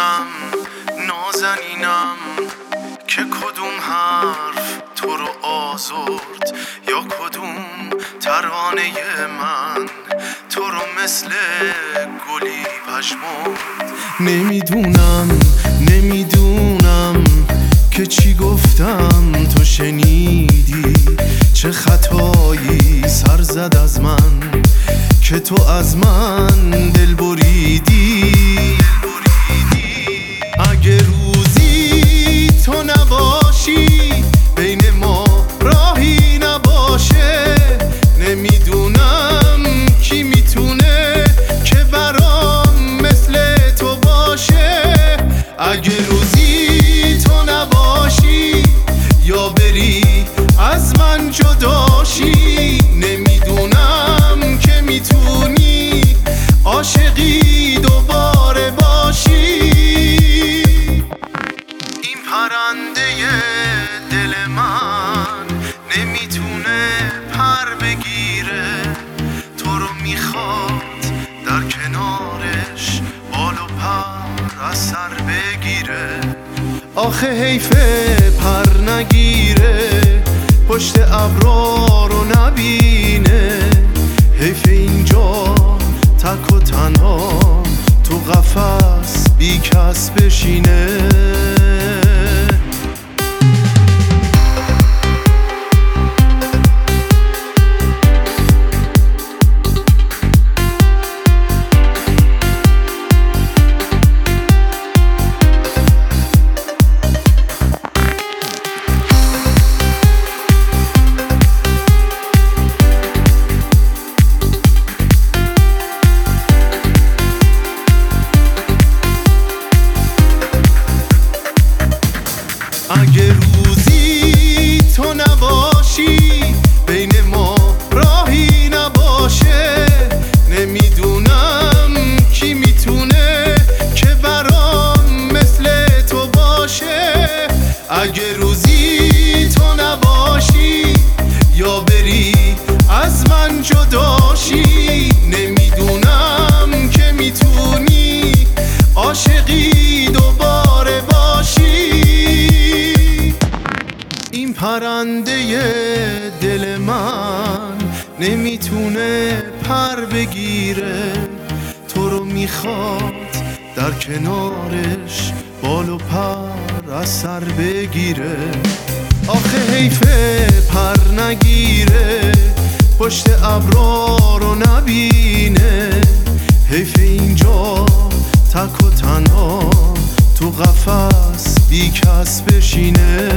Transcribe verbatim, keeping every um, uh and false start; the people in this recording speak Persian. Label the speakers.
Speaker 1: نمیدونم نازنینم که کدوم حرف تو رو آزرد یا کدوم ترانه من تو رو مثل گلی پژمرد. نمیدونم نمیدونم که چی گفتم تو شنیدی، چه خطایی سر زد از من که تو از من دل بریدی. اگه روزی تو نباشی بین ما راهی نباشه، نمیدونم کی میتونه که برام مثل تو باشه. اگه روزی تو نباشی یا بری از من جداشی، نمیدونم که میتونی عاشقی دوباره باشی. این پرنده دل من نمیتونه پر بگیره، تو رو میخواد در کنارش بال و پر از سر بگیره. آخه حیفه پر نگیره پشت ابرا رو نبینه، حیف اینجا تک و تنها تو قفس بی کس بشینه. اگه روزی تو نباشی بین ما راهی نباشه، نمیدونم کی میتونه که برام مثل تو باشه. اگه روزی تو نباشی یا بری از من جداشی، نمیدونم که میتونی عاشقی دوباره باشی. این پرنده دل من نمیتونه پر بگیره، تو رو میخواد در کنارش بال و پر از سر بگیره. آخه حیفه پر نگیره پشت ابرا رو نبینه، حیف اینجا تک و تنها تو قفس بی کس بشینه.